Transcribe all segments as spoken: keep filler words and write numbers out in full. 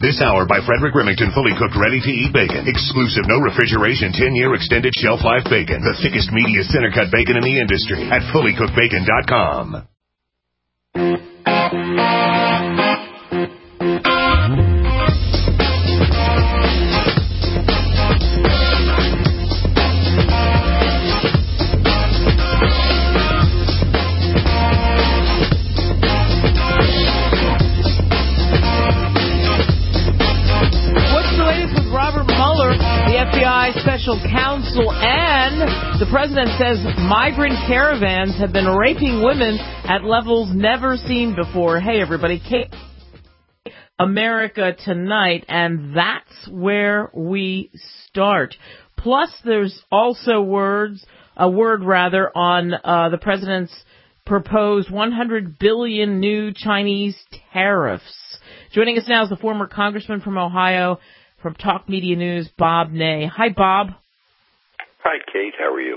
This hour by Frederick Remington, fully cooked, ready-to-eat bacon. Exclusive, no refrigeration, ten-year extended shelf life bacon. The thickest, meatiest, center-cut bacon in the industry at fully cooked bacon dot com. Special counsel, and the president says migrant caravans have been raping women at levels never seen before. Hey, everybody, Kate, America Tonight, and that's where we start. Plus, there's also words, a word rather, on uh, the president's proposed one hundred billion new Chinese tariffs. Joining us now is the former congressman from Ohio, from Talk Media News, Bob Ney. Hi, Bob. Hi, Kate. How are you?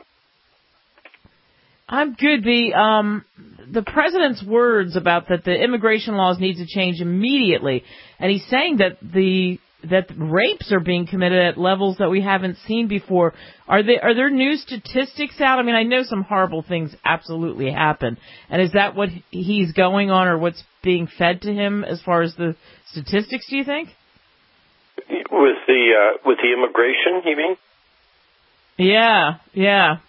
I'm good, B. Um, the president's words about that the immigration laws need to change immediately, and he's saying that the that rapes are being committed at levels that we haven't seen before. Are there are there new statistics out? I mean, I know some horrible things absolutely happen, and is that what he's going on, or what's being fed to him as far as the statistics? Do you think? With the uh, with the immigration, you mean? Yeah, yeah.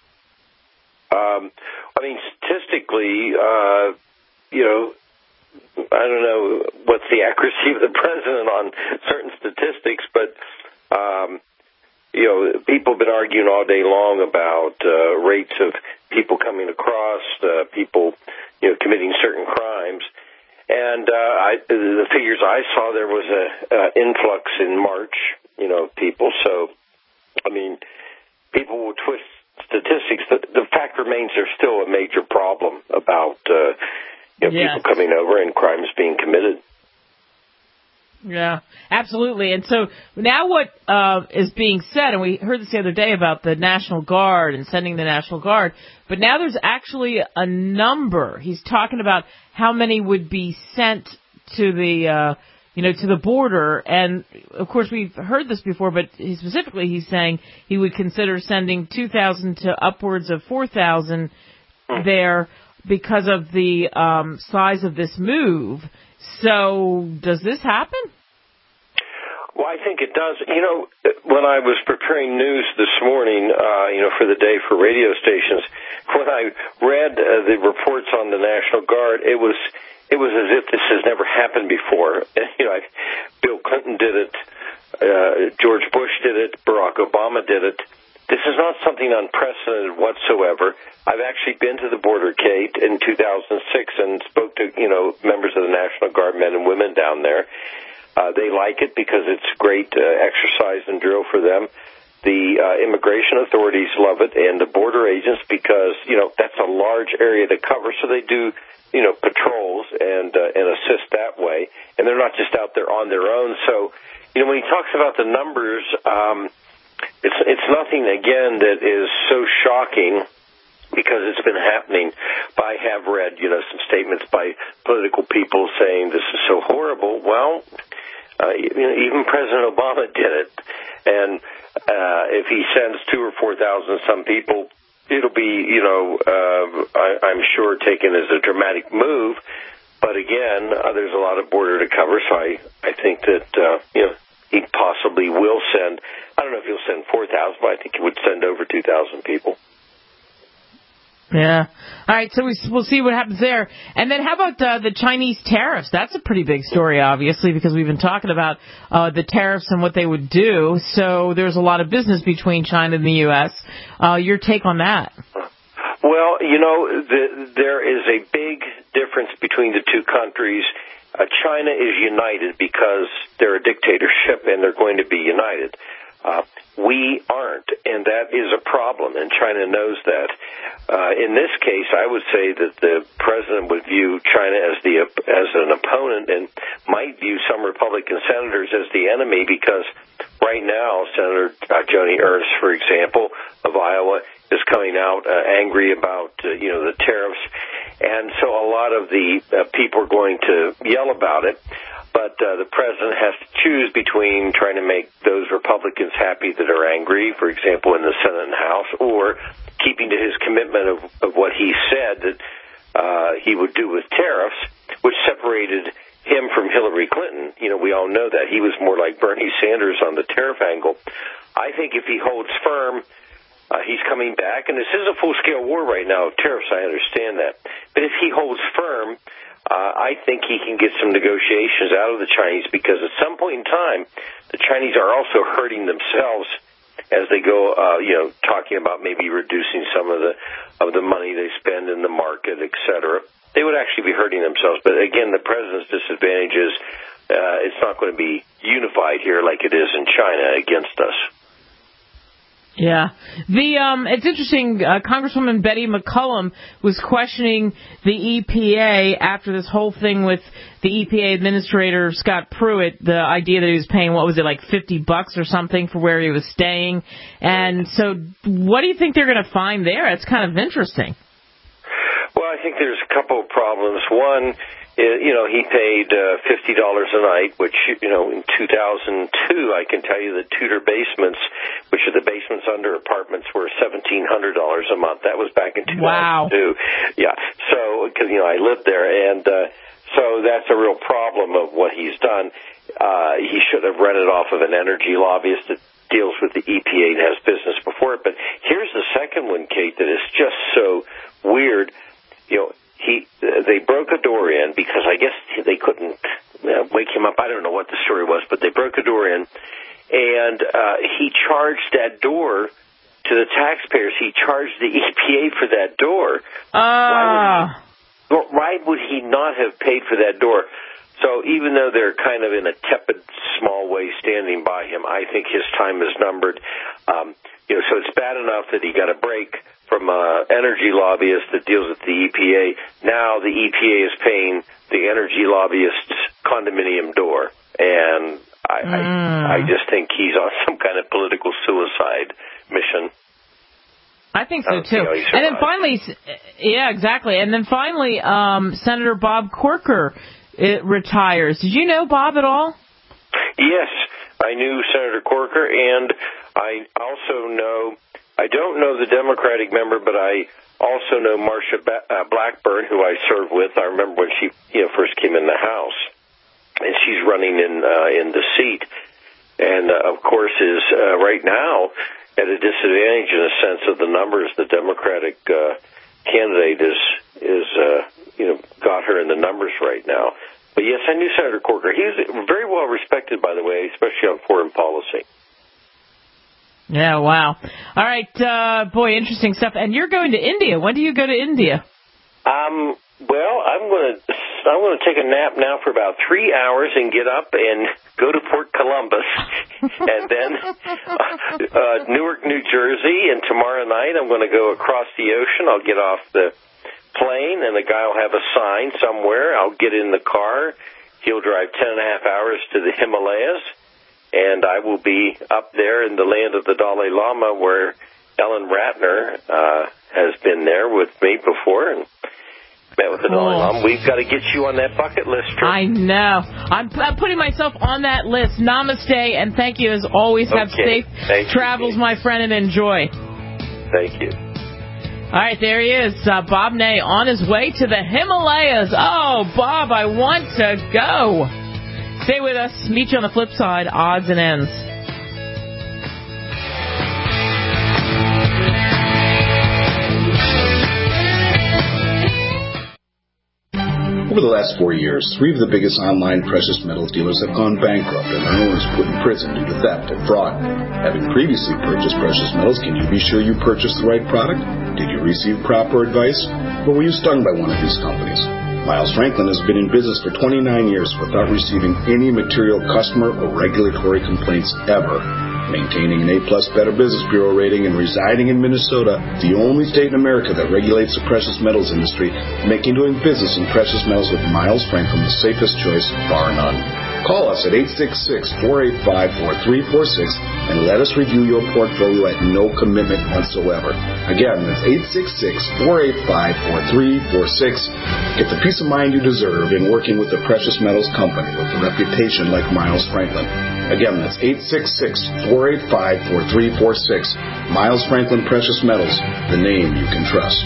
Um, I mean, statistically, uh, you know, I don't know what's the accuracy of the president on certain statistics, but um, you know, people have been arguing all day long about uh, rates of people coming across, uh, people, you know, committing certain crimes. And uh, I, the figures I saw, there was a uh, influx in March, you know, people. So, I mean, people will twist statistics. The, the fact remains there's still a major problem about uh, you know, yes. people coming over and crimes being committed. Yeah, absolutely. And so now what uh, is being said, and we heard this the other day about the National Guard and sending the National Guard, but now there's actually a number. He's talking about how many would be sent to the, uh, you know, to the border. And, of course, we've heard this before, but he specifically he's saying he would consider sending two thousand to upwards of four thousand there because of the um, size of this move. So does this happen? Well, I think it does. You know, when I was preparing news this morning, uh, you know, for the day for radio stations, when I read uh, the reports on the National Guard, it was it was as if this has never happened before. You know, I, Bill Clinton did it, uh, George Bush did it, Barack Obama did it. This is not something unprecedented whatsoever. I've actually been to the border, Kate, in two thousand six and spoke to, you know, members of the National Guard, men and women down there. Uh, they like it because it's great uh, exercise and drill for them. The uh, immigration authorities love it, and the border agents, because, you know, that's a large area to cover, so they do, you know, patrols and uh, and assist that way. And they're not just out there on their own. So, you know, when he talks about the numbers, um, it's it's nothing, again, that is so shocking, because it's been happening. But I have read, you know, some statements by political people saying this is so horrible. Well, uh, you know, even President Obama did it. And uh, if he sends two or four thousand some people, it'll be, you know, uh, I, I'm sure taken as a dramatic move. But again, uh, there's a lot of border to cover, so I, I think that, uh, you know, he possibly will send, I don't know if he'll send four thousand, but I think he would send over two thousand people. Yeah. All right, so we, we'll see what happens there. And then how about uh, the Chinese tariffs? That's a pretty big story, obviously, because we've been talking about uh, the tariffs and what they would do. So there's a lot of business between China and the U S. Uh, your take on that? Well, you know, the, there is a big difference between the two countries. Uh, China is united because they're a dictatorship and they're going to be united. Uh, we aren't, and that is a problem, and China knows that. Uh, in this case, I would say that the president would view China as the as an opponent and might view some Republican senators as the enemy, because right now, Senator uh, Joni Ernst, for example, of Iowa, is coming out uh, angry about, uh, you know, the tariffs. And so a lot of the uh, people are going to yell about it. But uh, the president has to choose between trying to make those Republicans happy that are angry, for example, in the Senate and House, or keeping to his commitment of, of what he said that uh, he would do with tariffs, which separated him from Hillary Clinton. You know, we all know that. He was more like Bernie Sanders on the tariff angle. I think if he holds firm, uh, he's coming back. And this is a full-scale war right now of tariffs, I understand that. But if he holds firm, uh, I think he can get some negotiations out of the Chinese, because at some point in time, the Chinese are also hurting themselves as they go, uh, you know, talking about maybe reducing some of the of the money they spend in the market, et cetera. They would actually be hurting themselves. But again, the president's disadvantage is uh, it's not going to be unified here like it is in China against us. Yeah. The um, it's interesting, uh, Congresswoman Betty McCollum was questioning the E P A after this whole thing with the E P A administrator, Scott Pruitt, the idea that he was paying, what was it, like fifty bucks or something for where he was staying. And so what do you think they're going to find there? It's kind of interesting. Well, I think there's a couple of problems. One, you know, he paid uh, fifty dollars a night, which, you know, in two thousand two, I can tell you that Tudor basements, which are the basements under apartments, were seventeen hundred dollars a month. That was back in two thousand two. Wow. Yeah. So, because, you know, I lived there. And uh, so that's a real problem of what he's done. Uh, he should have rented off of an energy lobbyist that deals with the E P A and has business before it. But here's the second one, Kate, that is just so weird. You know, He, uh, they broke a door in because I guess they couldn't uh, wake him up. I don't know what the story was, but they broke a door in, and uh, he charged that door to the taxpayers. He charged the E P A for that door. Ah. Uh. Why, why would he not have paid for that door? So even though they're kind of in a tepid, small way standing by him, I think his time is numbered. Um, you know, so it's bad enough that he got a break from an energy lobbyist that deals with the E P A. Now the E P A is paying the energy lobbyist's condominium door. And I, mm. I, I just think he's on some kind of political suicide mission. I think so, too. And then finally, yeah, exactly. And then finally, um, Senator Bob Corker it retires. Did you know Bob at all? Yes, I knew Senator Corker, and I also know, I don't know the Democratic member, but I also know Marsha ba- uh, Blackburn, who I served with. I remember when she you know, first came in the House, and she's running in uh, in the seat, and uh, of course is uh, right now at a disadvantage in a sense of the numbers. The Democratic uh, candidate is is uh, you know got her in the numbers right now. But yes, I knew Senator Corker. He's very well respected, by the way, especially on foreign policy. Yeah, wow. All right, uh, boy, interesting stuff. And you're going to India. When do you go to India? Um, well, I'm going to I'm going to take a nap now for about three hours and get up and go to Port Columbus, and then uh, uh, Newark, New Jersey, and tomorrow night I'm going to go across the ocean. I'll get off the plane, and the guy will have a sign somewhere. I'll get in the car. He'll drive ten and a half hours to the Himalayas, and I will be up there in the land of the Dalai Lama, where Ellen Ratner uh, has been there with me before and met with the Dalai Lama. We've got to get you on that bucket list, Trish. I know. I'm, I'm putting myself on that list. Namaste, and thank you as always. Have okay. safe thank travels, you. my friend, and enjoy. Thank you. All right, there he is, uh, Bob Ney, on his way to the Himalayas. Oh, Bob, I want to go. Stay with us. Meet you on the flip side, odds and ends. Over the last four years, three of the biggest online precious metals dealers have gone bankrupt and their owners put in prison due to theft and fraud. Having previously purchased precious metals, can you be sure you purchased the right product? Did you receive proper advice? Or were you stung by one of these companies? Miles Franklin has been in business for twenty-nine years without receiving any material customer or regulatory complaints ever. Maintaining an A-plus Better Business Bureau rating and residing in Minnesota, the only state in America that regulates the precious metals industry, making doing business in precious metals with Miles Franklin the safest choice, bar none. Call us at eight six six, four eight five, four three four six and let us review your portfolio at no commitment whatsoever. Again, that's eight six six, four eight five, four three four six. Get the peace of mind you deserve in working with a precious metals company with a reputation like Miles Franklin. Again, that's eight six six, four eight five, four three four six. Miles Franklin Precious Metals, the name you can trust.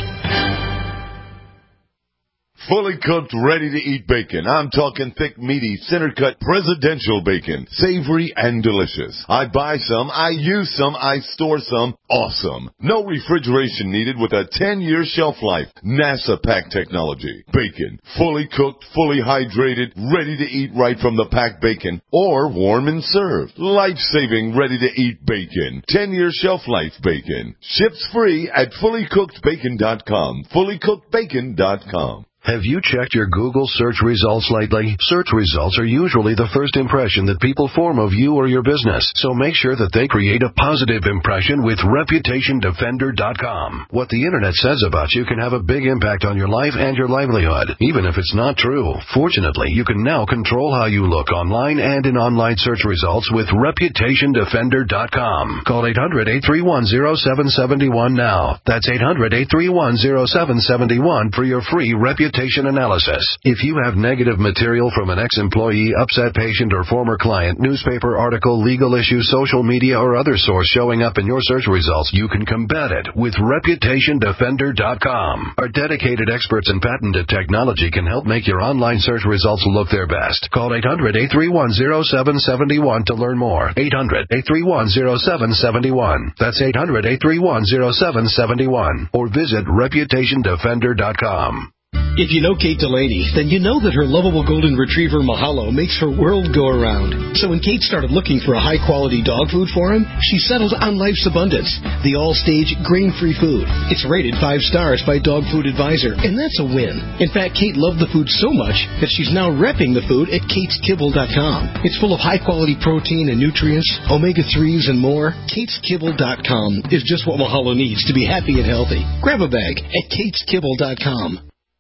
Fully cooked, ready-to-eat bacon. I'm talking thick, meaty, center-cut presidential bacon. Savory and delicious. I buy some, I use some, I store some. Awesome. No refrigeration needed with a ten-year shelf life. NASA pack technology. Bacon. Fully cooked, fully hydrated, ready to eat right from the packed bacon. Or warm and served. Life-saving, ready-to-eat bacon. ten-year shelf life bacon. Ships free at fully cooked bacon dot com. fully cooked bacon dot com. Have you checked your Google search results lately? Search results are usually the first impression that people form of you or your business, so make sure that they create a positive impression with reputation defender dot com. What the internet says about you can have a big impact on your life and your livelihood, even if it's not true. Fortunately, you can now control how you look online and in online search results with reputation defender dot com. Call eight hundred, eight three one, zero seven seven one now. That's eight hundred, eight three one, zero seven seven one for your free reputation analysis. If you have negative material from an ex-employee, upset patient, or former client, newspaper article, legal issue, social media, or other source showing up in your search results, you can combat it with reputation defender dot com. Our dedicated experts in patented technology can help make your online search results look their best. Call eight hundred, eight three one, zero seven seven one to learn more. eight hundred, eight three one, zero seven seven one. That's eight hundred, eight three one, zero seven seven one. Or visit reputation defender dot com. If you know Kate Delaney, then you know that her lovable golden retriever Mahalo makes her world go around. So when Kate started looking for a high-quality dog food for him, she settled on Life's Abundance, the all-stage grain-free food. It's rated five stars by Dog Food Advisor, and that's a win. In fact, Kate loved the food so much that she's now repping the food at kates kibble dot com. It's full of high-quality protein and nutrients, omega threes, and more. kates kibble dot com is just what Mahalo needs to be happy and healthy. Grab a bag at kates kibble dot com.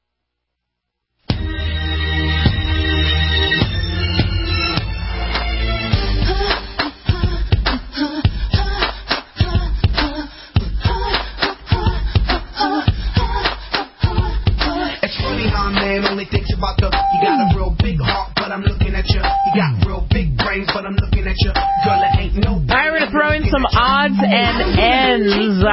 Only thinks about the, you got a real big heart, but I'm looking at you. You got real big brains, but I'm looking at you. Girl, it ain't no. All right, we're going to throw in some odds and ends.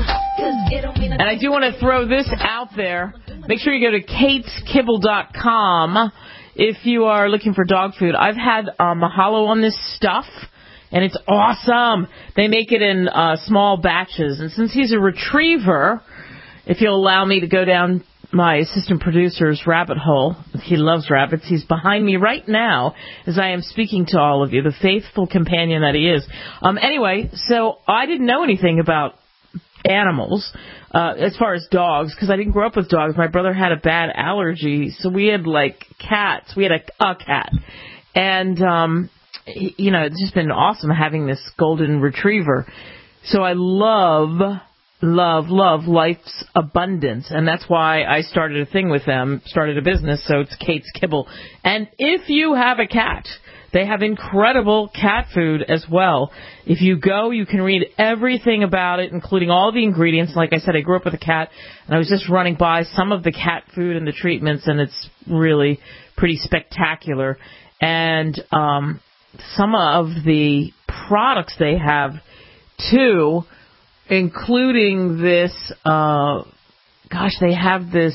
And I do want to throw this out there. Make sure you go to kates kibble dot com if you are looking for dog food. I've had uh, Mahalo on this stuff, and it's awesome. They make it in uh, small batches. And since he's a retriever, if you'll allow me to go down my assistant producer's rabbit hole. He loves rabbits. He's behind me right now as I am speaking to all of you, the faithful companion that he is. Um, anyway, so I didn't know anything about animals uh, as far as dogs because I didn't grow up with dogs. My brother had a bad allergy, so we had, like, cats. We had a, a cat. And, um, he, you know, it's just been awesome having this golden retriever. So I love... Love, love Life's Abundance, and that's why I started a thing with them, started a business, so it's Kate's Kibble. And if you have a cat, they have incredible cat food as well. If you go, you can read everything about it, including all the ingredients. Like I said, I grew up with a cat, and I was just running by some of the cat food and the treatments, and it's really pretty spectacular. And um, some of the products they have, too, including this, uh, gosh, they have this,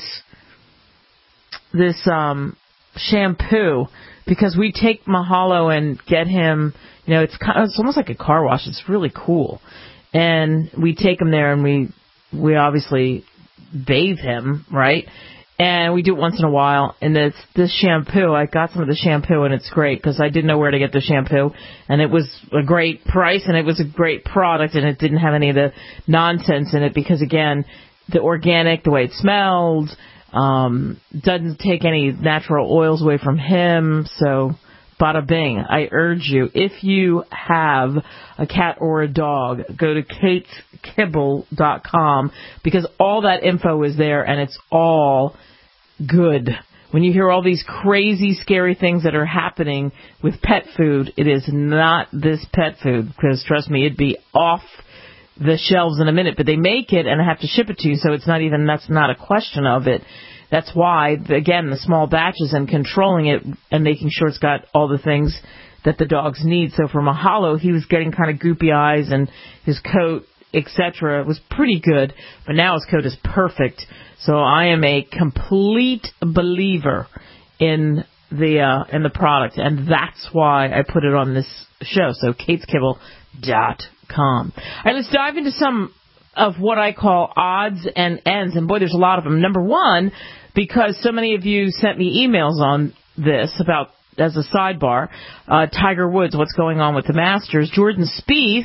this, um, shampoo, because we take Mahalo and get him, you know, it's kind of, it's almost like a car wash. It's really cool. And we take him there and we, we obviously bathe him, right? And we do it once in a while. And this, this shampoo, I got some of the shampoo, and it's great because I didn't know where to get the shampoo. And it was a great price, and it was a great product, and it didn't have any of the nonsense in it because, again, the organic, the way it smelled, um, doesn't take any natural oils away from him. So, bada bing. I urge you, if you have a cat or a dog, go to kates kibble dot com because all that info is there, and it's all good. When you hear all these crazy, scary things that are happening with pet food, it is not this pet food, because trust me, it'd be off the shelves in a minute, but they make it and I have to ship it to you, so it's not even, that's not a question of it. That's why, again, the small batches and controlling it and making sure it's got all the things that the dogs need. So for Mahalo, he was getting kind of goopy eyes and his coat, et cetera, was pretty good, but now his coat is perfect. So I am a complete believer in the uh, in the product, and that's why I put it on this show. So kates kibble dot com. All right, let's dive into some of what I call odds and ends, and boy, there's a lot of them. Number one, because so many of you sent me emails on this about, as a sidebar, uh, Tiger Woods, what's going on with the Masters. Jordan Spieth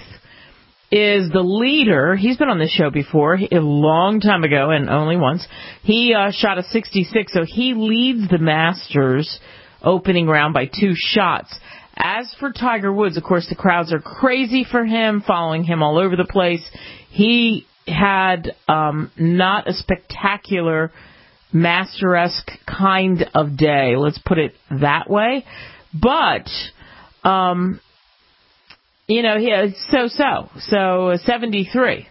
is the leader. He's been on this show before, a long time ago, and only once. He uh, shot a sixty-six, so he leads the Masters opening round by two shots. As for Tiger Woods, of course, the crowds are crazy for him, following him all over the place. He had um, not a spectacular Master-esque kind of day, let's put it that way. But, um, you know, he had so-so. So, uh, seventy-three.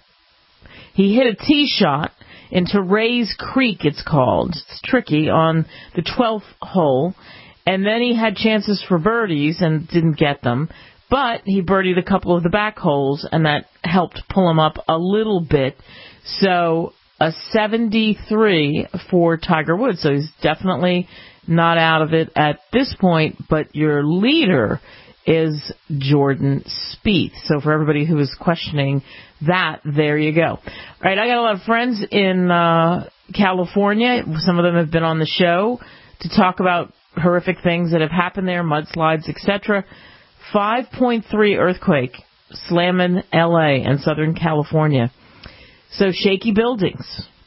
He hit a tee shot into Rays Creek, it's called. It's tricky, on the twelfth hole. And then he had chances for birdies and didn't get them. But he birdied a couple of the back holes, and that helped pull him up a little bit. So a seventy-three for Tiger Woods. So he's definitely not out of it at this point. But your leader is Jordan Spieth. So for everybody who is questioning that, there you go. All right, I got a lot of friends in uh, California. Some of them have been on the show to talk about horrific things that have happened there, mudslides, et cetera. five point three earthquake slamming L A and Southern California. So shaky buildings.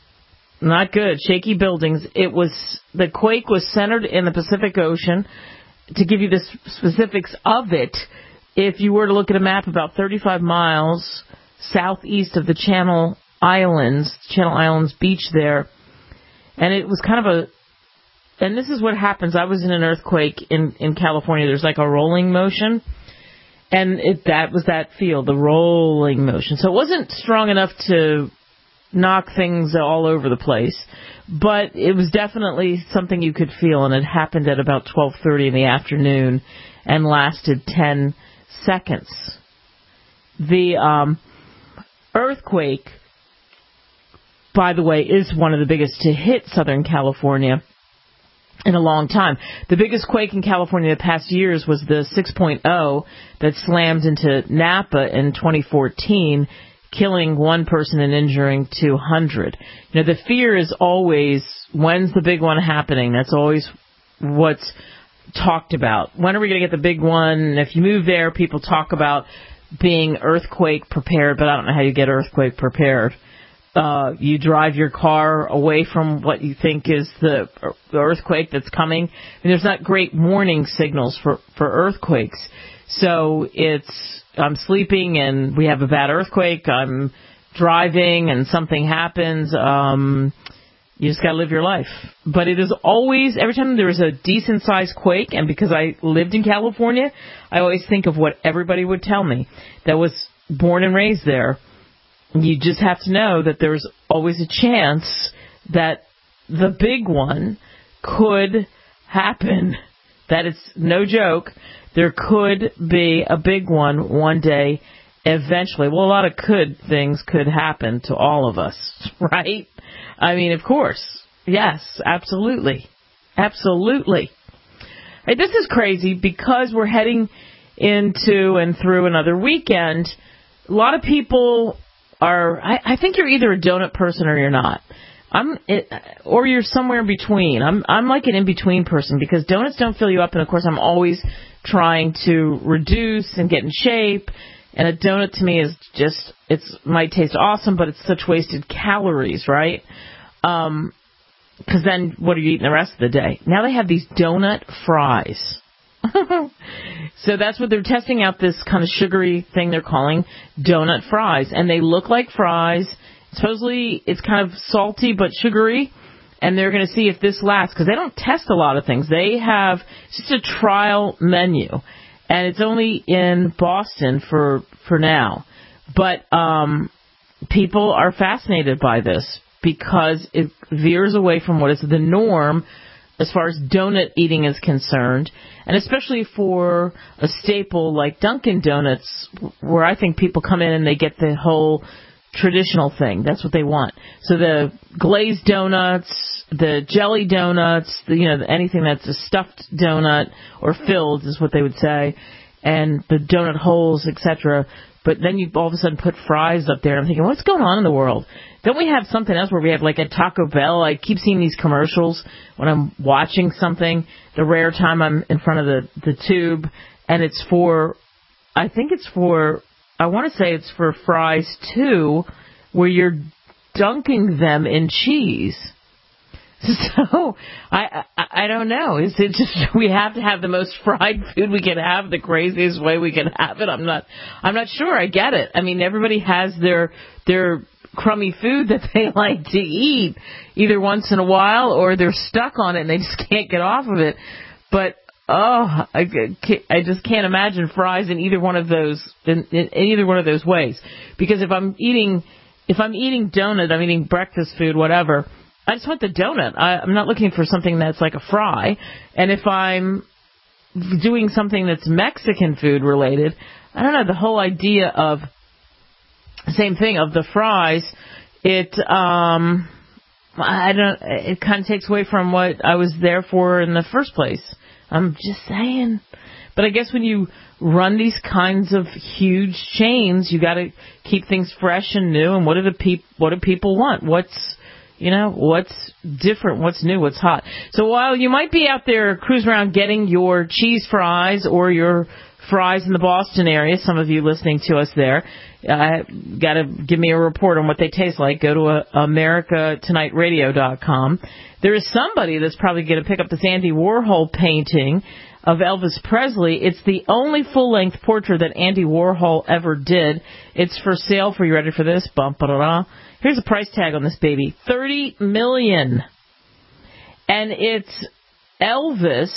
Not good. Shaky buildings. It was, the quake was centered in the Pacific Ocean. To give you the specifics of it, if you were to look at a map, about thirty-five miles southeast of the Channel Islands, Channel Islands beach there, and it was kind of a, and this is what happens. I was in an earthquake in, in California. There's like a rolling motion. And it, that was that feel, the rolling motion. So it wasn't strong enough to knock things all over the place. But it was definitely something you could feel. And it happened at about twelve thirty in the afternoon and lasted ten seconds. The um, earthquake, by the way, is one of the biggest to hit Southern California in a long time. The biggest quake in California the past years was the six point oh that slammed into Napa in twenty fourteen, killing one person and injuring two hundred. You know, the fear is always, when's the big one happening? That's always what's talked about. When are we going to get the big one? And if you move there, people talk about being earthquake prepared, but I don't know how you get earthquake prepared. Uh, you drive your car away from what you think is the, the earthquake that's coming. And there's not great warning signals for, for earthquakes. So it's, I'm sleeping and we have a bad earthquake. I'm driving and something happens. Um, you just got to live your life. But it is always, every time there's a decent sized quake, and because I lived in California, I always think of what everybody would tell me that was born and raised there. You just have to know that there's always a chance that the big one could happen. That it's no joke. There could be a big one one day eventually. Well, a lot of could things could happen to all of us, right? I mean, of course. Yes, absolutely. Absolutely. Hey, this is crazy because we're heading into and through another weekend. A lot of people are, I, I think you're either a donut person or you're not. I'm, it, or you're somewhere in between. I'm, I'm like an in-between person because donuts don't fill you up, and of course I'm always trying to reduce and get in shape. And a donut to me is just, it's might taste awesome, but it's such wasted calories, right? Um, because then what are you eating the rest of the day? Now they have these donut fries. So that's what they're testing out, this kind of sugary thing they're calling donut fries. And they look like fries. Supposedly it's kind of salty but sugary. and they're going to see if this lasts, because they don't test a lot of things. They have just a trial menu, and it's only in Boston for for now. But um, people are fascinated by this because it veers away from what is the norm as far as donut eating is concerned, and especially for a staple like Dunkin' Donuts, where I think people come in and they get the whole traditional thing. That's what they want. So the glazed donuts, the jelly donuts, the, you know, anything that's a stuffed donut or filled is what they would say, and the donut holes, et cetera. But then you all of a sudden put fries up there. I'm thinking, what's going on in the world? Don't we have something else where we have like a Taco Bell? I keep seeing these commercials when I'm watching something, the rare time I'm in front of the, the tube, and it's for, I think it's for, I want to say it's for fries too, where you're dunking them in cheese. So, I, I I don't know. Is it just we have to have the most fried food we can have, the craziest way we can have it? I'm not I'm not sure. I get it. I mean, everybody has their their crummy food that they like to eat either once in a while, or they're stuck on it and they just can't get off of it. But oh, I, I just can't imagine fries in either one of those in, in either one of those ways. Because if I'm eating if I'm eating donut, I'm eating breakfast food, whatever. I just want the donut. I, I'm not looking for something that's like a fry. And if I'm doing something that's Mexican food related, I don't know, the whole idea of, same thing, of the fries, it, um, I don't, it kind of takes away from what I was there for in the first place. I'm just saying. But I guess when you run these kinds of huge chains, you got to keep things fresh and new. And what do the peop, what do people want? What's, You know, what's different, what's new, what's hot. So while you might be out there cruising around getting your cheese fries or your fries in the Boston area, some of you listening to us there, uh, got to give me a report on what they taste like. Go to uh, America Tonight Radio dot com. There is somebody that's probably going to pick up this Andy Warhol painting of Elvis Presley. It's the only full-length portrait that Andy Warhol ever did. It's for sale for, you ready for this? Bum, ba-da-da. Here's a price tag on this baby, thirty million dollars. And it's Elvis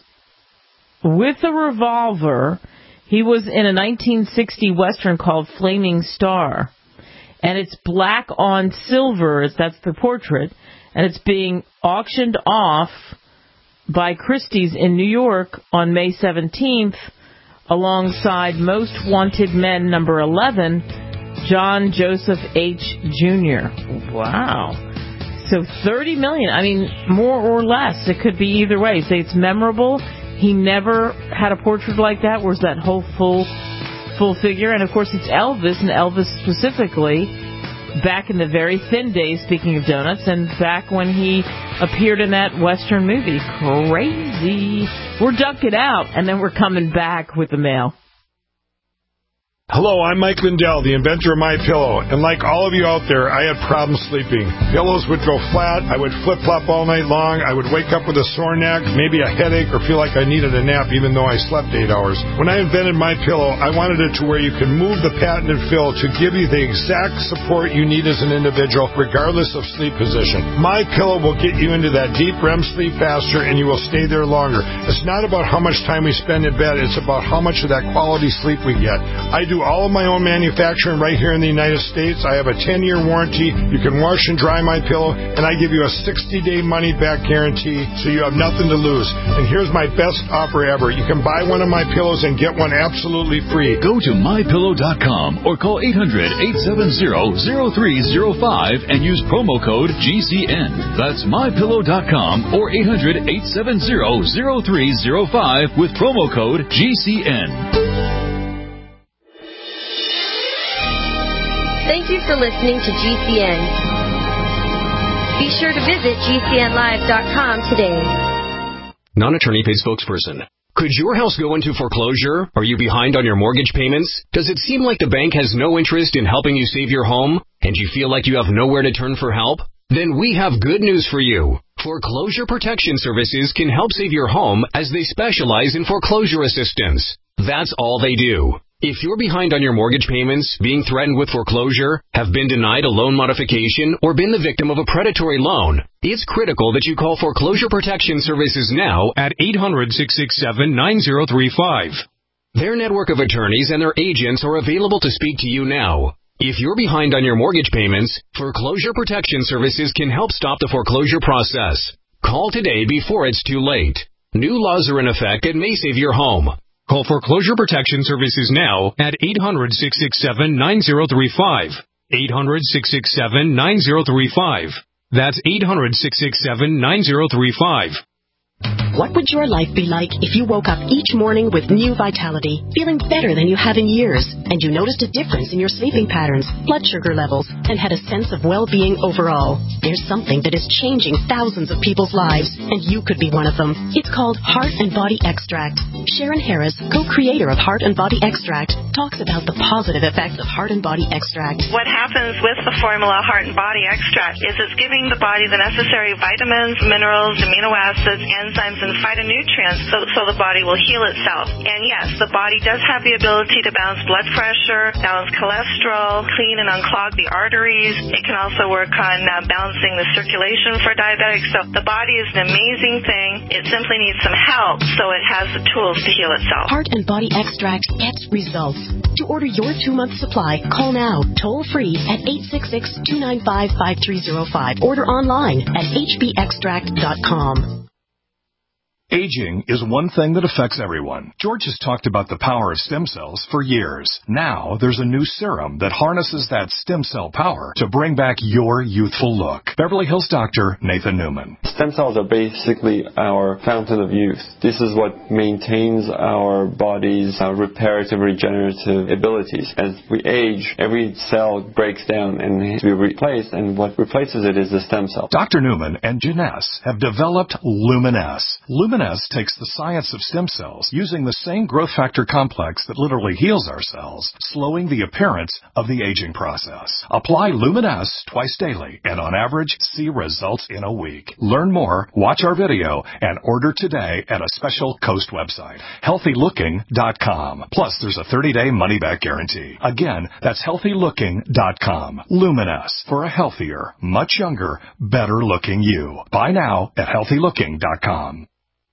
with a revolver. He was in a nineteen sixty Western called Flaming Star. And it's black on silver, that's the portrait. And it's being auctioned off by Christie's in New York on May seventeenth, alongside Most Wanted Men number eleven, John Joseph H. Junior Wow. So thirty million dollars. I mean, more or less. It could be either way. Say it's memorable. He never had a portrait like that. Where's that whole full full figure? And, of course, it's Elvis, and Elvis specifically, back in the very thin days, speaking of donuts, and back when he appeared in that Western movie. Crazy. We're ducking out, and then we're coming back with the mail. Hello, I'm Mike Lindell, the inventor of MyPillow, and like all of you out there, I had problems sleeping. Pillows would go flat, I would flip-flop all night long, I would wake up with a sore neck, maybe a headache, or feel like I needed a nap even though I slept eight hours. When I invented MyPillow, I wanted it to where you could move the patented fill to give you the exact support you need as an individual, regardless of sleep position. MyPillow will get you into that deep R E M sleep faster, and you will stay there longer. It's not about how much time we spend in bed, it's about how much of that quality sleep we get. I do all of my own manufacturing right here in the United States. I have a ten-year warranty. You can wash and dry my pillow, and I give you a sixty-day money-back guarantee, so you have nothing to lose. And here's my best offer ever. You can buy one of my pillows and get one absolutely free. Go to my pillow dot com or call eight hundred, eight seven zero, zero three zero five and use promo code G C N. That's my pillow dot com or eight hundred, eight seven zero, zero three zero five with promo code G C N. Thank you for listening to G C N. Be sure to visit G C N live dot com today. Non-attorney paid spokesperson. Could your house go into foreclosure? Are you behind on your mortgage payments? Does it seem like the bank has no interest in helping you save your home? And you feel like you have nowhere to turn for help? Then we have good news for you. Foreclosure Protection Services can help save your home as they specialize in foreclosure assistance. That's all they do. If you're behind on your mortgage payments, being threatened with foreclosure, have been denied a loan modification, or been the victim of a predatory loan, it's critical that you call Foreclosure Protection Services now at eight hundred, six six seven, nine zero three five. Their network of attorneys and their agents are available to speak to you now. If you're behind on your mortgage payments, Foreclosure Protection Services can help stop the foreclosure process. Call today before it's too late. New laws are in effect and may save your home. Call Foreclosure Protection Services now at eight hundred, six six seven, nine zero three five. eight hundred, six six seven, nine zero three five. That's eight hundred, six six seven, nine zero three five. What would your life be like if you woke up each morning with new vitality, feeling better than you have in years, and you noticed a difference in your sleeping patterns, blood sugar levels, and had a sense of well-being overall? There's something that is changing thousands of people's lives, and you could be one of them. It's called Heart and Body Extract. Sharon Harris, co-creator of Heart and Body Extract, talks about the positive effects of Heart and Body Extract. What happens with the formula Heart and Body Extract is it's giving the body the necessary vitamins, minerals, amino acids, enzymes, and phytonutrients so, so the body will heal itself. And yes, the body does have the ability to balance blood pressure, balance cholesterol, clean and unclog the arteries. It can also work on uh, balancing the circulation for diabetics. So the body is an amazing thing. It simply needs some help so it has the tools to heal itself. Heart and Body Extract gets results. To order your two-month supply, call now, toll-free at eight six six, two nine five, five three zero five. Order online at h b extract dot com. Aging is one thing that affects everyone. George has talked about the power of stem cells for years. Now, there's a new serum that harnesses that stem cell power to bring back your youthful look. Beverly Hills doctor Nathan Newman. Stem cells are basically our fountain of youth. This is what maintains our body's uh, reparative, regenerative abilities. As we age, every cell breaks down and needs to be replaced, and what replaces it is the stem cell. Doctor Newman and Janess have developed Luminess. Luminess takes the science of stem cells using the same growth factor complex that literally heals our cells, slowing the appearance of the aging process. Apply Luminess twice daily and on average see results in a week. Learn more, watch our video, and order today at a special Coast website, healthy looking dot com. Plus, there's a thirty-day money-back guarantee. Again, that's healthy looking dot com. Luminess, for a healthier, much younger, better-looking you. Buy now at healthy looking dot com.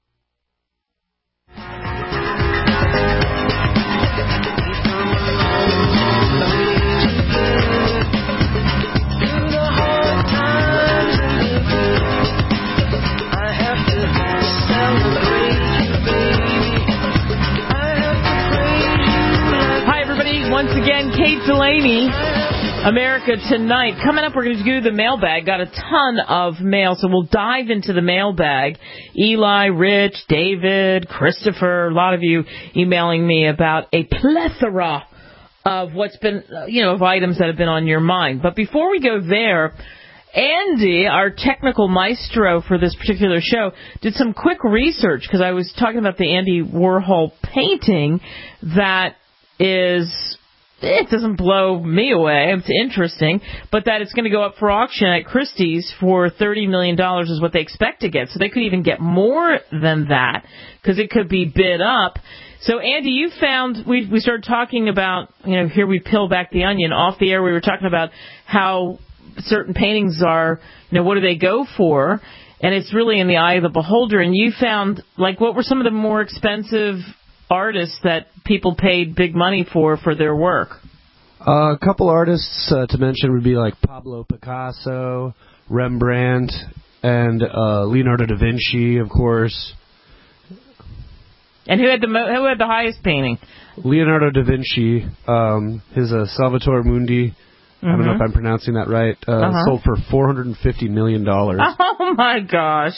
Once again, Kate Delaney, America Tonight. Coming up, we're going to do the mailbag. Got a ton of mail, so we'll dive into the mailbag. Eli, Rich, David, Christopher, a lot of you emailing me about a plethora of what's been, you know, of items that have been on your mind. But before we go there, Andy, our technical maestro for this particular show, did some quick research because I was talking about the Andy Warhol painting that is... It doesn't blow me away. It's interesting, but that it's going to go up for auction at Christie's for thirty million dollars is what they expect to get. So they could even get more than that because it could be bid up. So, Andy, you found, we we started talking about, you know, here we peel back the onion. Off the air, we were talking about how certain paintings are, you know, what do they go for? And it's really in the eye of the beholder. And you found, like, what were some of the more expensive artists that people paid big money for for their work? Uh, a couple artists uh, to mention would be like Pablo Picasso, Rembrandt, and uh, Leonardo da Vinci, of course. And who had the mo- who had the highest painting? Leonardo da Vinci. Um, his uh, Salvator Mundi. Mm-hmm. I don't know if I'm pronouncing that right. Uh, uh-huh. Sold for four hundred fifty million dollars. Oh my gosh!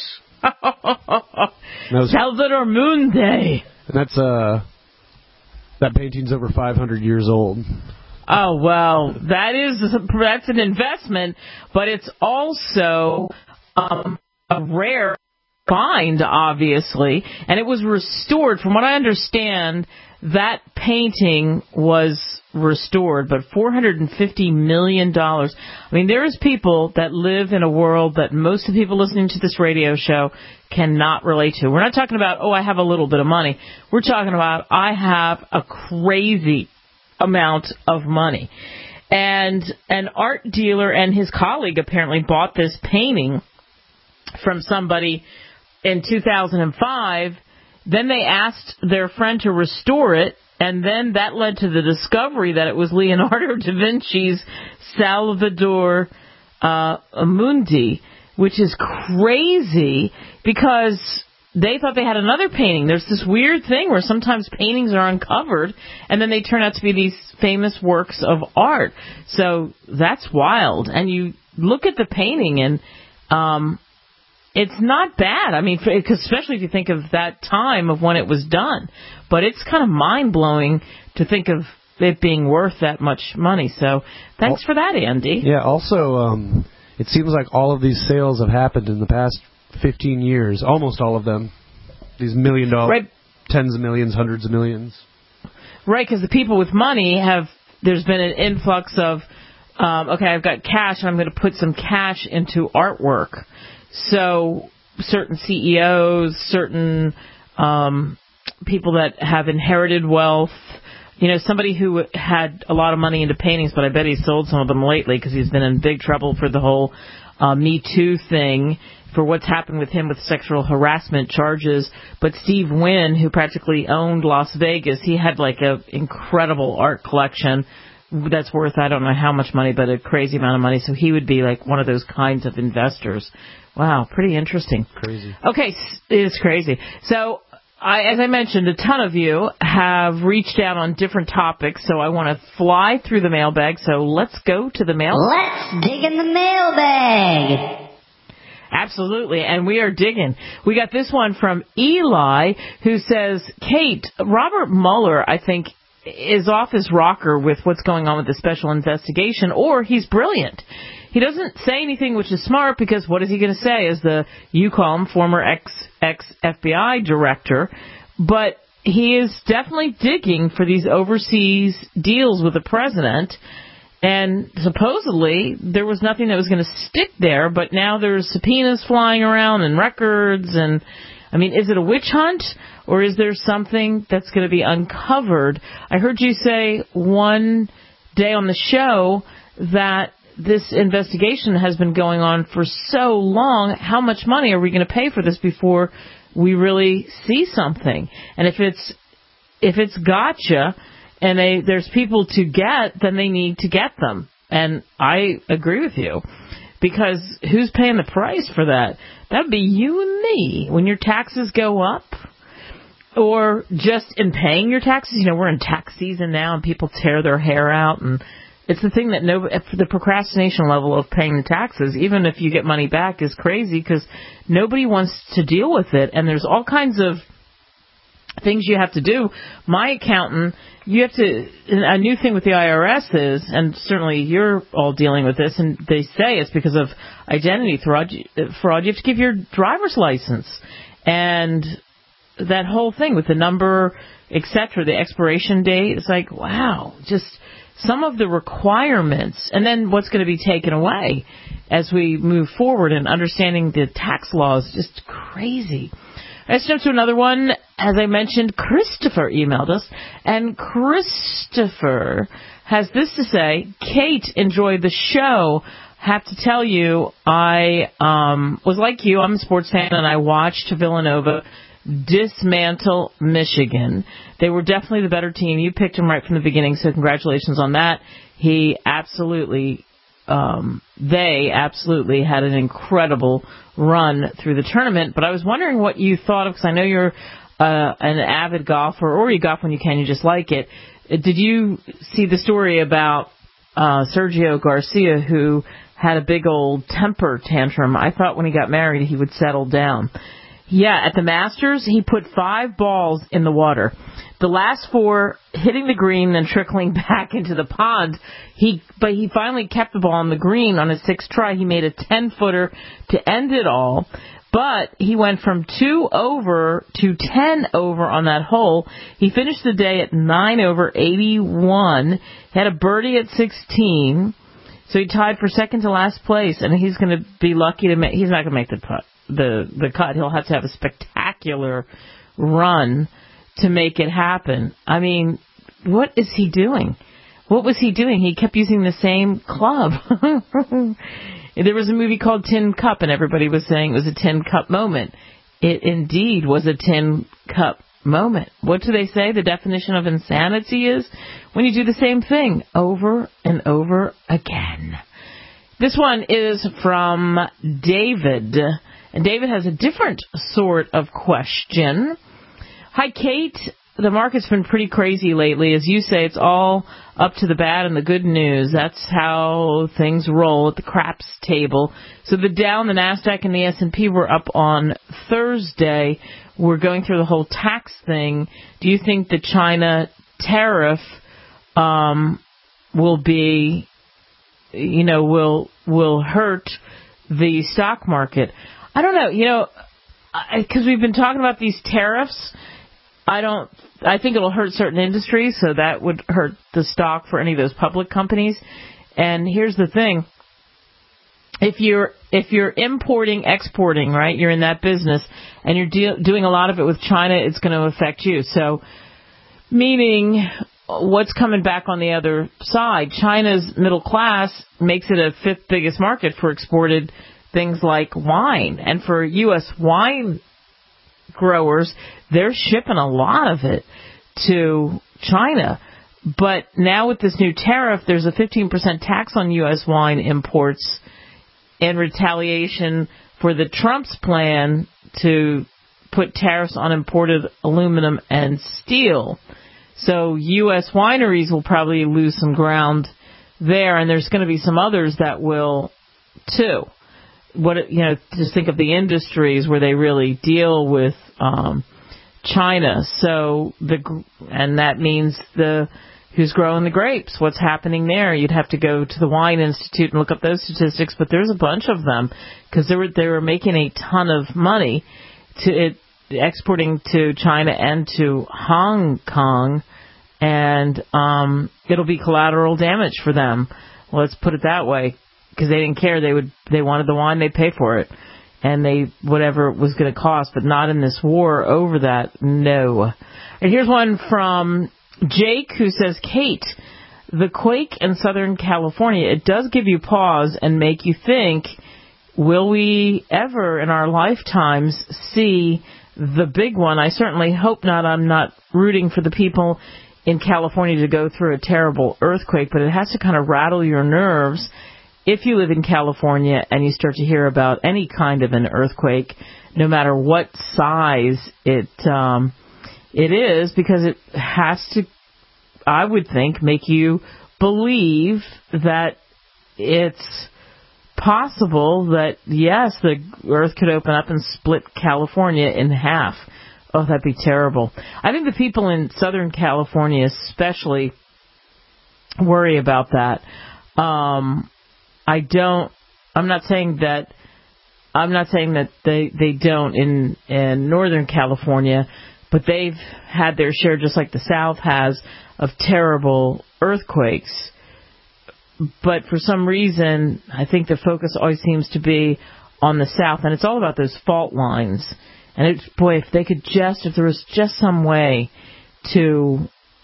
Salvator Mundi. And that's uh, that painting's over five hundred years old. Oh, well, that is that's an investment, but it's also um, a rare find, obviously, and it was restored. From what I understand, that painting was restored, but four hundred fifty million dollars. I mean, there's people that live in a world that most of the people listening to this radio show cannot relate to. We're not talking about, oh, I have a little bit of money. We're talking about, I have a crazy amount of money. And an art dealer and his colleague apparently bought this painting from somebody in two thousand five. Then they asked their friend to restore it, and then that led to the discovery that it was Leonardo da Vinci's Salvator uh, Mundi, which is crazy because they thought they had another painting. There's this weird thing where sometimes paintings are uncovered, and then they turn out to be these famous works of art. So that's wild. And you look at the painting, and um, it's not bad. I mean, for, especially if you think of that time of when it was done. But it's kind of mind-blowing to think of it being worth that much money. So thanks for that, Andy. Yeah, also, um, it seems like all of these sales have happened in the past fifteen years, almost all of them. These million dollar, right. tens of millions, hundreds of millions. Right, because the people with money have, there's been an influx of, um, okay, I've got cash, and I'm going to put some cash into artwork. So certain C E Os, certain um, people that have inherited wealth, you know, somebody who had a lot of money into paintings, but I bet he sold some of them lately because he's been in big trouble for the whole uh, Me Too thing, for what's happened with him with sexual harassment charges. But Steve Wynn, who practically owned Las Vegas, he had like an incredible art collection that's worth, I don't know how much money, but a crazy amount of money. So he would be like one of those kinds of investors. Wow, pretty interesting. Crazy. Okay, it is crazy. So, I, as I mentioned, a ton of you have reached out on different topics, so I want to fly through the mailbag. So let's go to the mail. Let's dig in the mailbag. Absolutely, and we are digging. We got this one from Eli, who says, Kate, Robert Mueller, I think, is off his rocker with what's going on with the special investigation, or he's brilliant. He doesn't say anything which is smart, because what is he going to say as the, you call him, former ex, ex-F B I director? But he is definitely digging for these overseas deals with the president. And supposedly there was nothing that was going to stick there, but now there's subpoenas flying around and records. And, I mean, is it a witch hunt, or is there something that's going to be uncovered? I heard you say one day on the show that this investigation has been going on for so long. How much money are we going to pay for this before we really see something? And if it's if it's gotcha, and they, there's people to get, then they need to get them. And I agree with you, because who's paying the price for that? That would be you and me when your taxes go up, or just in paying your taxes. You know, we're in tax season now, and people tear their hair out, and it's the thing that no, the procrastination level of paying the taxes, even if you get money back, is crazy, because nobody wants to deal with it, and there's all kinds of things you have to do. My accountant, you have to, a new thing with the I R S is, and certainly you're all dealing with this, and they say it's because of identity fraud, fraud, you have to give your driver's license. And that whole thing with the number, et cetera, the expiration date, it's like, wow, just some of the requirements, and then what's going to be taken away as we move forward, and understanding the tax laws, just crazy. Let's jump to another one. As I mentioned, Christopher emailed us, and Christopher has this to say: Kate, enjoyed the show. Have to tell you, I um, was like you. I'm a sports fan, and I watched Villanova dismantle Michigan. They were definitely the better team. You picked him right from the beginning, so congratulations on that. He absolutely, um, they absolutely had an incredible run through the tournament. But I was wondering what you thought of, because I know you're uh, an avid golfer, or you golf when you can, you just like it. Did you see the story about uh, Sergio Garcia, who had a big old temper tantrum? I thought when he got married he would settle down. Yeah, at the Masters, he put five balls in the water. The last four hitting the green and trickling back into the pond. He, but he finally kept the ball on the green on his sixth try. He made a ten-footer to end it all. But he went from two over to ten over on that hole. He finished the day at nine over, eighty-one. He had a birdie at sixteen. So he tied for second to last place, and he's going to be lucky to make. He's not going to make the putt. the the cut. He'll have to have a spectacular run to make it happen. I mean, what is he doing? what was he doing? He kept using the same club. There was a movie called Tin Cup, and everybody was saying it was a tin cup moment. It indeed was a tin cup moment. What do they say? The definition of insanity is when you do the same thing over and over again. This one is from David, and David has a different sort of question. Hi, Kate. The market's been pretty crazy lately. As you say, it's all up to the bad and the good news. That's how things roll at the craps table. So the Dow, the NASDAQ, and the S and P were up on Thursday. We're going through the whole tax thing. Do you think the China tariff um, will be, you know, will will hurt the stock market? I don't know. You know, because we've been talking about these tariffs. I don't. I think it'll hurt certain industries, so that would hurt the stock for any of those public companies. And here's the thing: if you're if you're importing, exporting, right, you're in that business, and you're de- doing a lot of it with China, it's going to affect you. So, meaning, what's coming back on the other side? China's middle class makes it a fifth biggest market for exported things like wine, and for U S wine growers, they're shipping a lot of it to China. But now with this new tariff, there's a fifteen percent tax on U S wine imports in retaliation for the Trump's plan to put tariffs on imported aluminum and steel. So U S wineries will probably lose some ground there, and there's going to be some others that will too. What, you know, just think of the industries where they really deal with um, China. So the and that means the who's growing the grapes, what's happening there. You'd have to go to the Wine Institute and look up those statistics, but there's a bunch of them because they were they were making a ton of money to it, exporting to China and to Hong Kong, and um, it'll be collateral damage for them. Let's put it that way. Because they didn't care, they would they wanted the wine, they'd pay for it, and they whatever it was going to cost, but not in this war over that. No. And here's one from Jake who says, Kate, the quake in Southern California, it does give you pause and make you think, will we ever in our lifetimes see the big one? I certainly hope not. I'm not rooting for the people in California to go through a terrible earthquake, but it has to kind of rattle your nerves if you live in California and you start to hear about any kind of an earthquake, no matter what size it um, it is, because it has to, I would think, make you believe that it's possible that, yes, the earth could open up and split California in half. Oh, that'd be terrible. I think the people in Southern California especially worry about that. Um I don't, I'm not saying that, I'm not saying that they, they don't in, in Northern California, but they've had their share, just like the South has, of terrible earthquakes. But for some reason, I think the focus always seems to be on the South, and it's all about those fault lines. And it's, boy, if they could just, if there was just some way to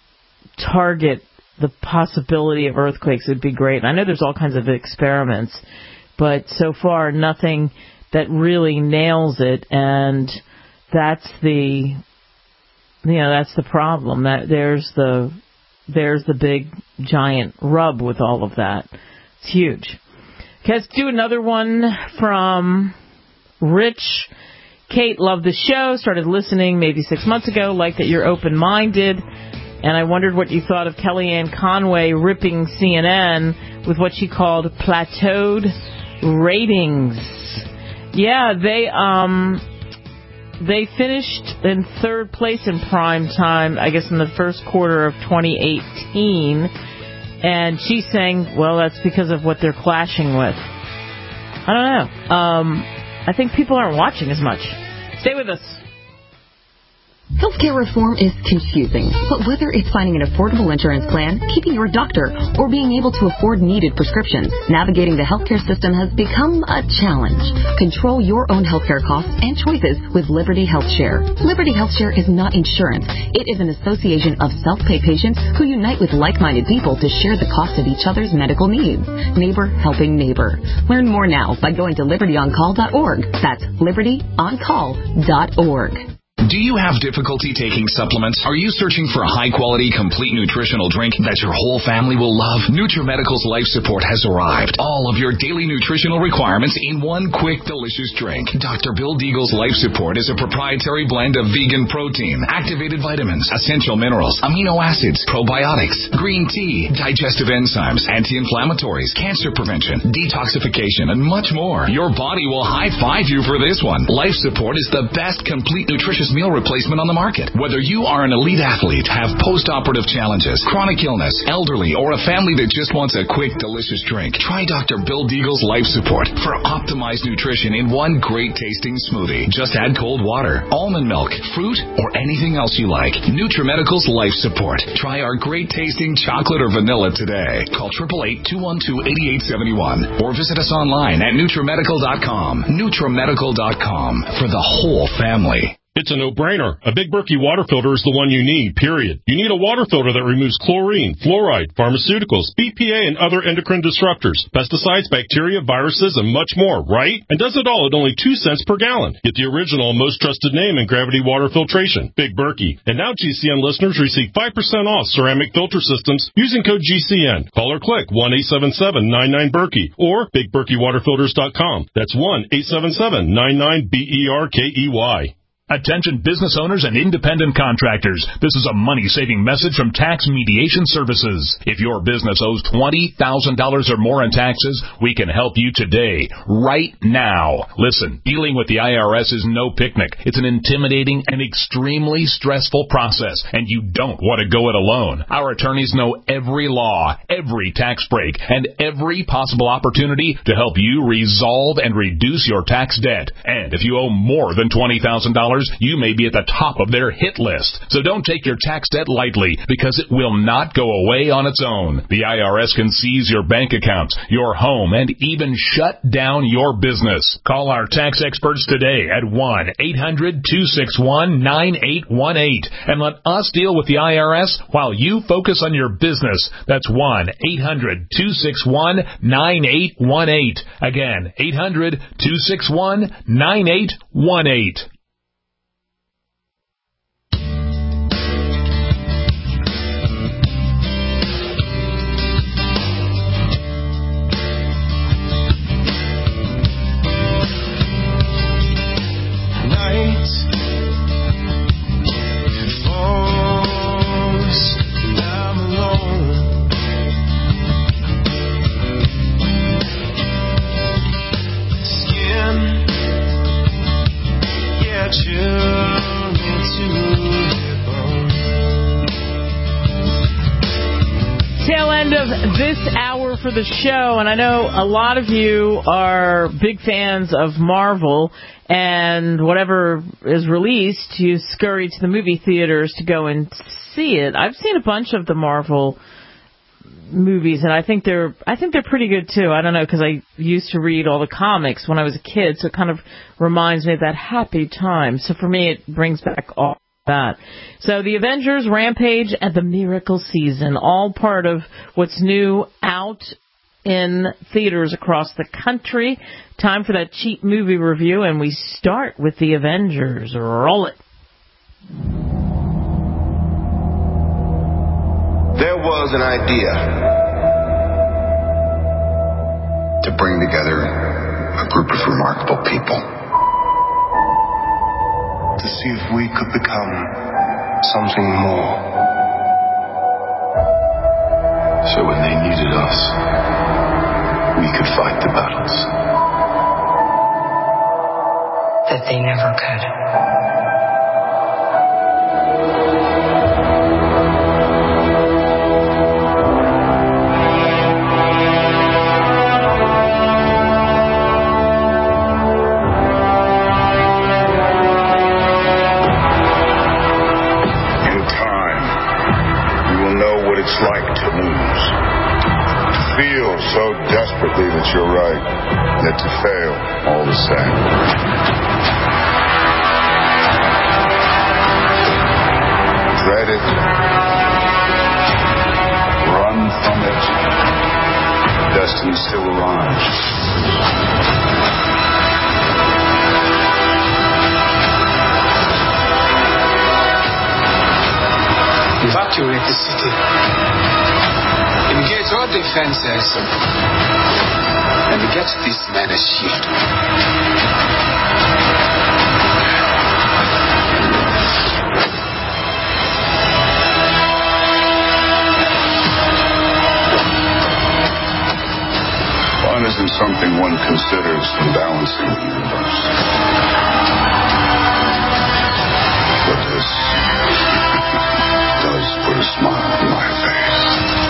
target the possibility of earthquakes, would be great. I know there's all kinds of experiments, but so far nothing that really nails it, and that's the, you know, that's the problem. That there's the, there's the big giant rub with all of that. It's huge. Okay, let's do another one from Rich. Kate, loved the show, started listening maybe six months ago, like that you're open-minded. And I wondered what you thought of Kellyanne Conway ripping C N N with what she called plateaued ratings. Yeah, they um they finished in third place in prime time, I guess in the first quarter of twenty eighteen. And she's saying, well, that's because of what they're clashing with. I don't know. Um, I think people aren't watching as much. Stay with us. Healthcare reform is confusing, but whether it's finding an affordable insurance plan, keeping your doctor, or being able to afford needed prescriptions, navigating the healthcare system has become a challenge. Control your own healthcare costs and choices with Liberty HealthShare. Liberty HealthShare is not insurance. It is an association of self-pay patients who unite with like-minded people to share the cost of each other's medical needs. Neighbor helping neighbor. Learn more now by going to liberty on call dot org. That's liberty on call dot org. Do you have difficulty taking supplements? Are you searching for a high-quality, complete nutritional drink that your whole family will love? NutriMedical's Life Support has arrived. All of your daily nutritional requirements in one quick, delicious drink. Doctor Bill Deagle's Life Support is a proprietary blend of vegan protein, activated vitamins, essential minerals, amino acids, probiotics, green tea, digestive enzymes, anti-inflammatories, cancer prevention, detoxification, and much more. Your body will high-five you for this one. Life Support is the best complete nutritious meal replacement on the market. Whether you are an elite athlete, have post-operative challenges, chronic illness, elderly, or a family that just wants a quick, delicious drink, try Doctor Bill Deagle's Life Support for optimized nutrition in one great tasting smoothie. Just add cold water, almond milk, fruit, or anything else you like. NutriMedical's Life Support. Try our great tasting chocolate or vanilla today. Call eight eight eight, two one two, eight eight seven one or visit us online at NutriMedical dot com. NutriMedical dot com for the whole family. It's a no-brainer. A Big Berkey water filter is the one you need, period. You need a water filter that removes chlorine, fluoride, pharmaceuticals, B P A, and other endocrine disruptors, pesticides, bacteria, viruses, and much more, right? And does it all at only two cents per gallon. Get the original, most trusted name in gravity water filtration, Big Berkey. And now G C N listeners receive five percent off ceramic filter systems using code G C N. Call or click one eight seven seven, nine nine, Berkey or big berkey water filters dot com. That's one eight seven seven, nine nine, B E R K E Y. Attention business owners and independent contractors. This is a money-saving message from Tax Mediation Services. If your business owes twenty thousand dollars or more in taxes, we can help you today, right now. Listen, dealing with the I R S is no picnic. It's an intimidating and extremely stressful process, and you don't want to go it alone. Our attorneys know every law, every tax break, and every possible opportunity to help you resolve and reduce your tax debt. And if you owe more than twenty thousand dollars, you may be at the top of their hit list. So don't take your tax debt lightly, because it will not go away on its own. The I R S can seize your bank accounts, your home, and even shut down your business. Call our tax experts today at one eight hundred, two six one, nine eight one eight and let us deal with the I R S while you focus on your business. That's one eight hundred, two six one, nine eight one eight. Again, eight hundred, two six one, nine eight one eight. Tail end of this hour for the show, and I know a lot of you are big fans of Marvel, and whatever is released, you scurry to the movie theaters to go and see it. I've seen a bunch of the Marvel movies, and I think they're I think they're pretty good too. I don't know, because I used to read all the comics when I was a kid, so it kind of reminds me of that happy time. So for me, it brings back all that. So the Avengers, Rampage, and the Miracle Season, all part of what's new out in theaters across the country. Time for that cheap movie review, and we start with the Avengers. Roll it. There was an idea to bring together a group of remarkable people to see if we could become something more. So when they needed us, we could fight the battles that they never could. lose. To feel so desperately that you're right, yet to fail all the same. Dread it. Run from it. Destiny still arrives. Evacuate the city. Engage all defenses. And get this man a shield. Fun isn't something one considers when balancing the universe. But this does put a smile on my face.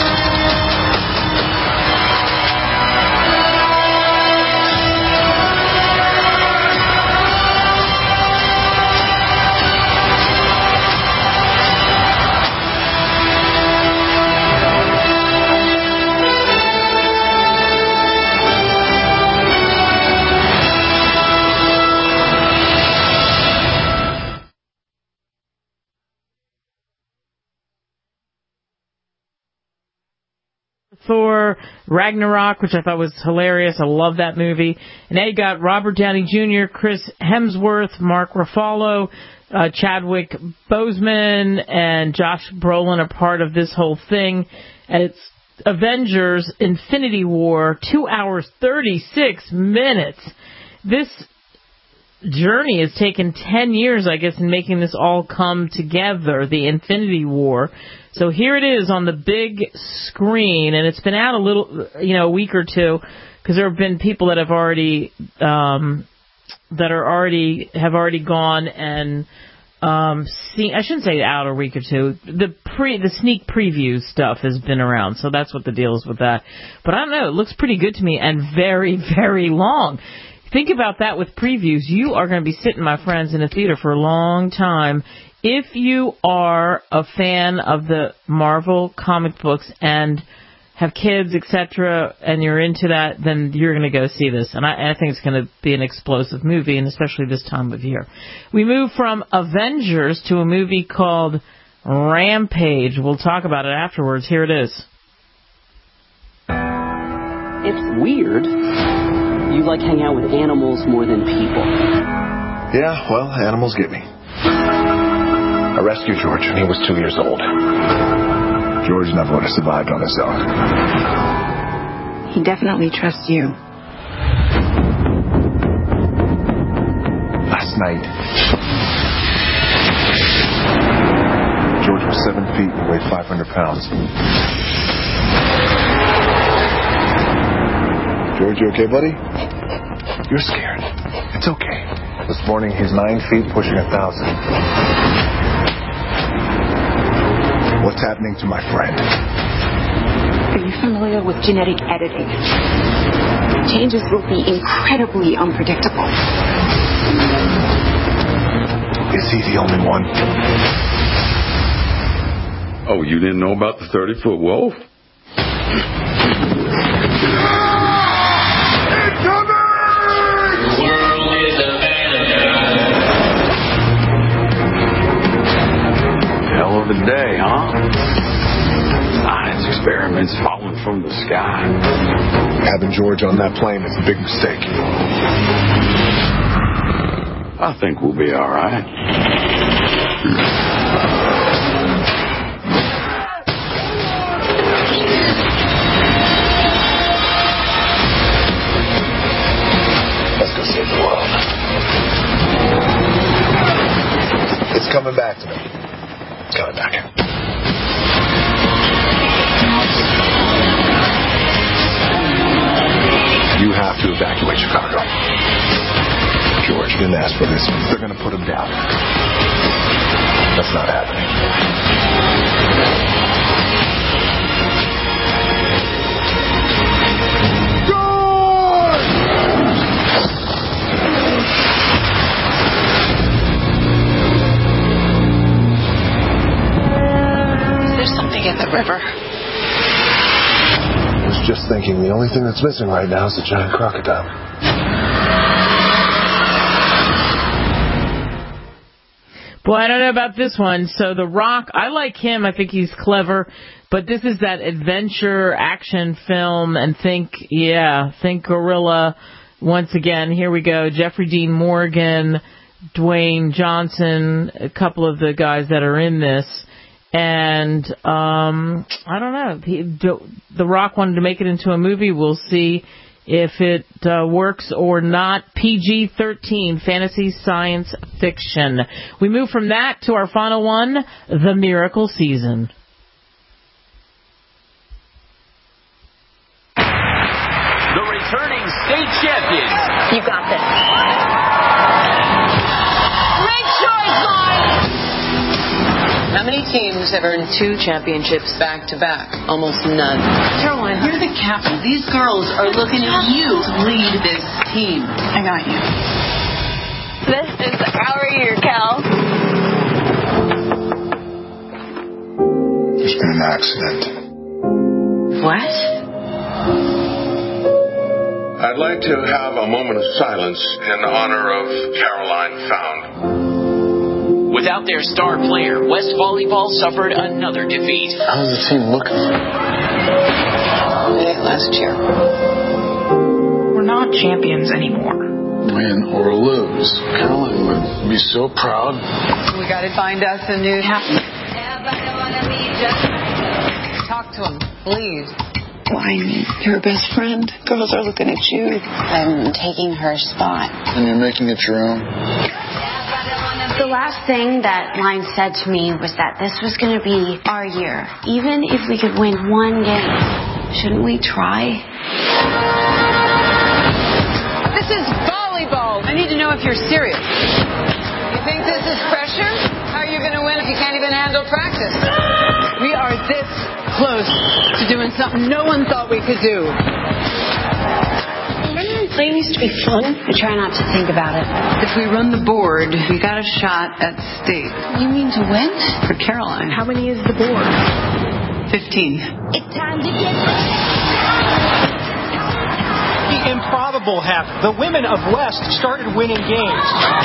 Thor Ragnarok, which I thought was hilarious. I love that movie. And now you got Robert Downey Junior, Chris Hemsworth, Mark Ruffalo, uh, Chadwick Boseman, and Josh Brolin are part of this whole thing. And it's Avengers Infinity War, two hours, thirty-six minutes. This journey has taken ten years, I guess, in making this all come together, the Infinity War. So here it is on the big screen, and it's been out a little, you know, a week or two, because there have been people that have already, um, that are already, have already gone and, um, seen, I shouldn't say out a week or two, the pre, the sneak preview stuff has been around, so that's what the deal is with that. But I don't know, it looks pretty good to me, and very, very long. Think about that with previews. You are going to be sitting, my friends, in a theater for a long time. If you are a fan of the Marvel comic books and have kids, et cetera, and you're into that, then you're going to go see this. And I, I think it's going to be an explosive movie, and especially this time of year. We move from Avengers to a movie called Rampage. We'll talk about it afterwards. Here it is. It's weird. You like hang out with animals more than people. Yeah, well, animals get me. I rescued George when he was two years old. George never would have survived on his own. He definitely trusts you. Last night, George was seven feet and weighed five hundred pounds. George, you okay, buddy? You're scared. It's okay. This morning, he's nine feet, pushing a thousand. What's happening to my friend? Are you familiar with genetic editing? Changes will be incredibly unpredictable. Is he the only one? Oh, you didn't know about the thirty-foot wolf? Hell of a day, huh? Science experiments falling from the sky. Having George on that plane is a big mistake. I think we'll be all right. Let's go save the world. It's coming back to me. It's coming back. You have to evacuate Chicago. George didn't ask for this. They're going to put him down. That's not happening. Is there something in the river? just thinking the only thing that's missing right now is a giant crocodile. Boy, I don't know about this one. So The Rock, I like him. I think he's clever. But this is that adventure action film, and think, yeah, think Gorilla. Once again, here we go. Jeffrey Dean Morgan, Dwayne Johnson, a couple of the guys that are in this. And um, I don't know. He, The Rock wanted to make it into a movie. We'll see if it uh, works or not. P G thirteen, fantasy science fiction. We move from that to our final one, The Miracle Season. The returning state champions. You got this. Great choice, Mike! How many teams have earned two championships back-to-back? Almost none. Caroline, you're the captain. These girls are looking at you to lead this team. I got you. This is our year, Cal. There's been an accident. What? I'd like to have a moment of silence in honor of Caroline Found. Without their star player, West Volleyball suffered another defeat. How's the team looking? They ate last year. We're not champions anymore. Win or lose, Caroline would be so proud. We got to find us a new captain. Talk to him, please. Why, you're her best friend. Girls are looking at you. I'm taking her spot. And you're making it your own. The last thing that Line said to me was that this was going to be our year. Even if we could win one game, shouldn't we try? This is volleyball. I need to know if you're serious. You think this is pressure? How are you going to win if you can't even handle practice? We are this close to doing something no one thought we could do. Playing used to be fun. I try not to think about it. If we run the board, we got a shot at state. You mean to win? For Caroline. How many is the board? Fifteen. It's time to get The improbable happened. The women of West started winning games.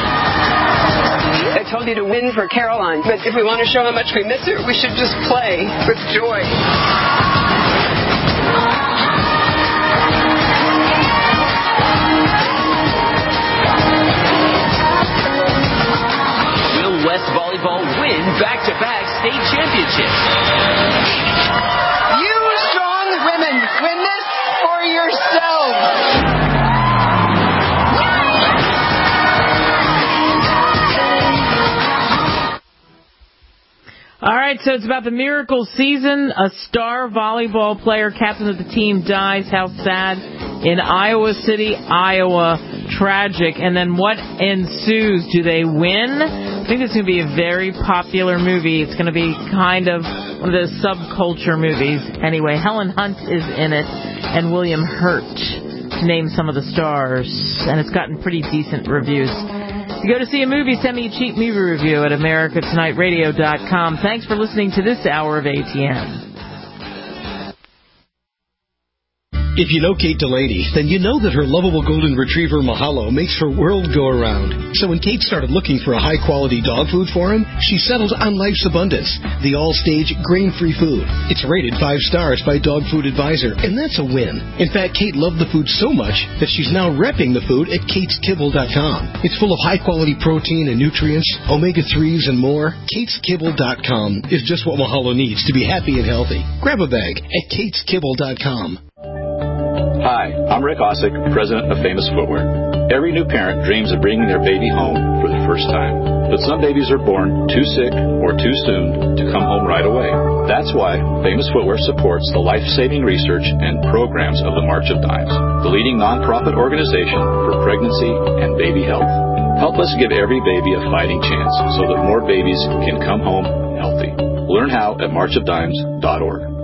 I told you to win for Caroline, but if we want to show how much we miss her, we should just play with joy. Will West Volleyball win back-to-back state championships? You strong women, win this for yourselves. All right, so it's about the miracle season. A star volleyball player, captain of the team, dies. How sad. In Iowa City, Iowa. Tragic. And then what ensues? Do they win? I think it's going to be a very popular movie. It's going to be kind of one of those subculture movies. Anyway, Helen Hunt is in it, and William Hurt, to name some of the stars. And it's gotten pretty decent reviews. If you go to see a movie, send me a cheap movie review at america tonight radio dot com. Thanks for listening to this hour of A T M. If you know Kate Delaney, then you know that her lovable golden retriever Mahalo makes her world go around. So when Kate started looking for a high-quality dog food for him, she settled on Life's Abundance, the all-stage grain-free food. It's rated five stars by Dog Food Advisor, and that's a win. In fact, Kate loved the food so much that she's now repping the food at kates kibble dot com. It's full of high-quality protein and nutrients, omega threes, and more. kates kibble dot com is just what Mahalo needs to be happy and healthy. Grab a bag at kates kibble dot com. Hi, I'm Rick Osick, president of Famous Footwear. Every new parent dreams of bringing their baby home for the first time. But some babies are born too sick or too soon to come home right away. That's why Famous Footwear supports the life-saving research and programs of the March of Dimes, the leading nonprofit organization for pregnancy and baby health. Help us give every baby a fighting chance so that more babies can come home healthy. Learn how at march of dimes dot org.